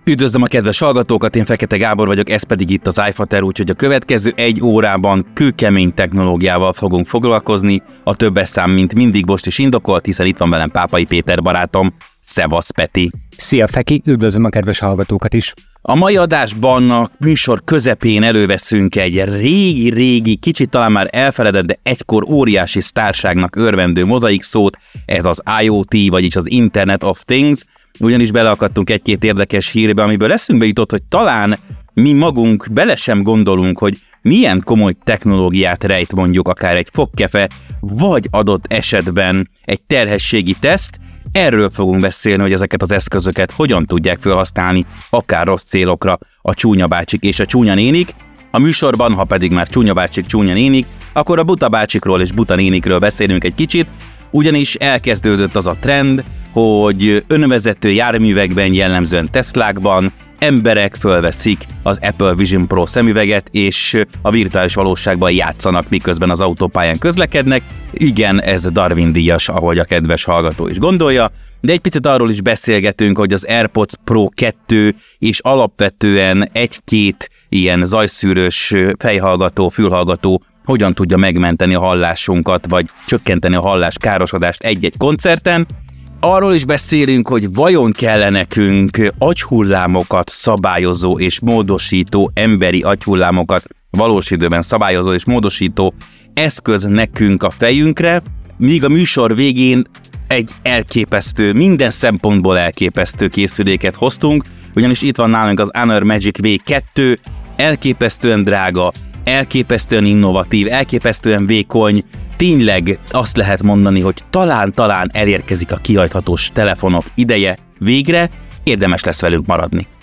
Üdvözlöm a kedves hallgatókat, én Fekete Gábor vagyok, ez pedig itt az iFater, úgyhogy a következő 1 órában kőkemény technológiával fogunk foglalkozni. A többes szám, mint mindig, most is indokolt, hiszen itt van velem Pápai Péter barátom. Szevasz, Peti! Szia, Feki! Üdvözlöm a kedves hallgatókat is! A mai adásban a műsor közepén előveszünk egy régi, kicsit talán már elfeledett, de egykor óriási sztárságnak örvendő mozaik szót, ez az IoT, vagyis az Internet of Things, ugyanis beleakadtunk egy-két érdekes hírbe, amiből eszünkbe jutott, hogy talán mi magunk bele sem gondolunk, hogy milyen komoly technológiát rejt mondjuk akár egy fogkefe, vagy adott esetben egy terhességi teszt. Erről fogunk beszélni, hogy ezeket az eszközöket hogyan tudják felhasználni, akár rossz célokra a csúnya bácsik és a csúnya nénik. A műsorban, ha pedig már csúnya bácsik, csúnya nénik, akkor a buta bácsikról és buta nénikről beszélünk egy kicsit, ugyanis elkezdődött az a trend, hogy önvezető járművekben, jellemzően Teslákban emberek fölveszik az Apple Vision Pro szemüveget, és a virtuális valóságban játszanak, miközben az autópályán közlekednek. Igen, ez Darwin-díjas, ahogy a kedves hallgató is gondolja, de egy picit arról is beszélgetünk, hogy az AirPods Pro 2 és alapvetően egy-két ilyen zajszűrős fejhallgató, fülhallgató hogyan tudja megmenteni a hallásunkat, vagy csökkenteni a halláskárosodást egy-egy koncerten. Arról is beszélünk, hogy vajon kell nekünk agyhullámokat szabályozó és módosító, emberi agyhullámokat valós időben szabályozó és módosító eszköz nekünk a fejünkre, míg a műsor végén egy elképesztő, minden szempontból elképesztő készüléket hoztunk, ugyanis itt van nálunk az Honor Magic V2, elképesztően drága, elképesztően innovatív, elképesztően vékony. Tényleg azt lehet mondani, hogy talán elérkezik a kihajthatós telefonok ideje végre, érdemes lesz velünk maradni.